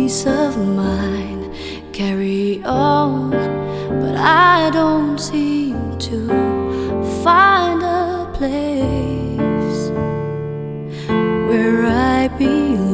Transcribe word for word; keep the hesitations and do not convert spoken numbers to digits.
peace of mind. Carry on, but I don't seem to find a place where I belong.